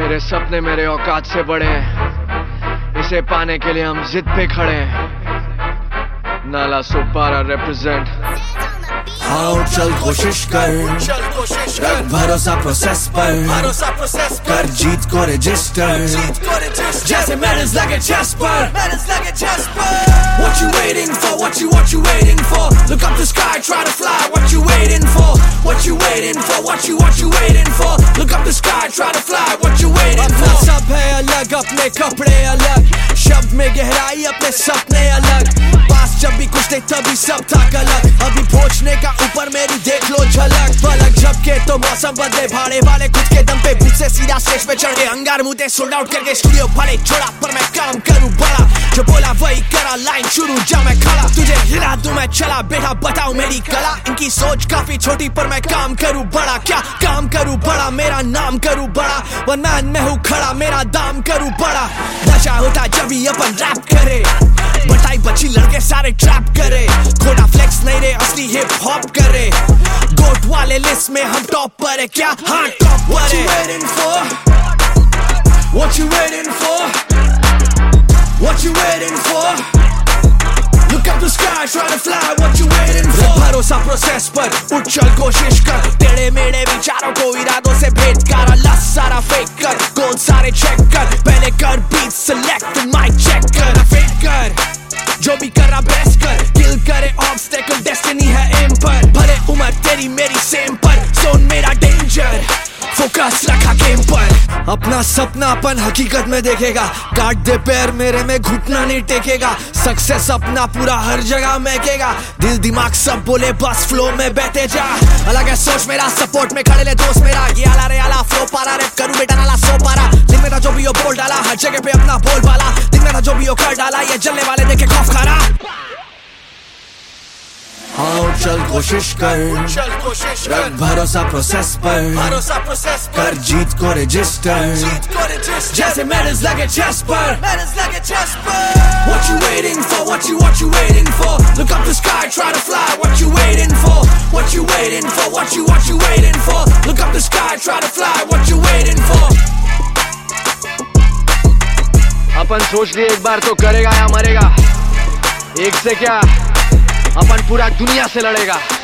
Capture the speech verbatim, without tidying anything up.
मेरे सपने मेरे औकात से बड़े हैं, इसे पाने के लिए हम जिद पे खड़े हैं। नाला सोपारा रिप्रेजेंट। हाँ चल कोशिश कर, रख भरोसा प्रोसेस पर, कर जीत को रजिस्टर, जैसे मेडल्स लगे चेस्ट पर। What you waiting for? What you what you waiting for? Look up the sky, try to fly. What you waiting for? What you waiting for? What you what you waiting for? Look up the sky, try to fly. What you waiting for? अपना सब है अलग, अपने कपड़े अलग, शब्द में गहराई, अपने सपने अलग। पास जब भी कुछ नहीं तभी सब था गलत, अभी पहुंचने का ऊपर मेरी देख लो झलक। पलक झपके तो मौसम बदले, भाड़े वाले खुद के दम पे भूत से सीधा स्टेज पे चढ़ गए। अंगार मुझे सोल्ड आउट करके स्टूडियो भरे छोड़ा, पर मैं काम करूं बड़ा, जो बोला वही करा, लाइन शुरू जा मैं खड़ा। तुझे हिला दूं मैं चला, बेटा बताओ मेरी कला। इनकी सोच काफी छोटी पर मैं काम करूं बड़ा, क्या काम करूं बड़ा, मेरा नाम करूं बड़ा। वन मैन में हूं खड़ा, मेरा दाम करूं बड़ा। नशा होता जब ही अपन रैप करे, बताई बची लड़के सारे ट्रैप करे। खोटा फ्लेक्स नहीं रे, असली हिप हॉप करे। गोट वाले लिस्ट में हम टॉप पर है, क्या हाँ टॉप पर है। What you waiting for? What you waiting for? What you waiting for? Look up the sky, try to fly. What you waiting for? भरोसा प्रोसेस पर, उठ चल कोशिश कर। टेढ़े मेढ़े विचारों को इरादों से भेद कर, लस सारा फेक कर, गोल सारे चेक कर। पहले कर बीट सिलेक्ट, माइक चेक कर, फेक कर, जो भी कर रहा बेस्ट कर। किल करे ऑब्स्टेकल, डेस्टिनी है एम पर, भले उम्र तेरी मेरी सेम पर, जोन मेरा डेंजर, फोकस रखा गेम पर। अपना सपना अपन हकीकत में देखेगा, काट दे पैर मेरे में घुटना नहीं टेकेगा। सक्सेस अपना पूरा हर जगह महकेगा, दिल दिमाग सब बोले बस फ्लो में बहते जा। अलग है सोच मेरा, सपोर्ट में खड़े ले दोस्त मेरा। ये आला रे आला फ्लो पारा, रैप करूं बेटा नाला सो पारा। दिन में था जो भी हो बोल डाला, हर जगह पे अपना बोल बाला। दिन में था जो भी हो कर डाला, ये जलने वाले देखे खौफ खा रहा। हाँ चल कोशिश कर, रख भरोसा प्रोसेस पर, कर जीत को रजिस्टर, जैसे मेडल्स लगे चेस्ट पर। What you waiting for? What you what you waiting for? Look up the sky, try to fly. What you waiting for? What you waiting for? What you what you waiting for? Look up the sky, try to fly. What you waiting for? अपन सोच लिए एक बार तो करेगा या मरेगा, एक से क्या अपन पूरा दुनिया से लड़ेगा।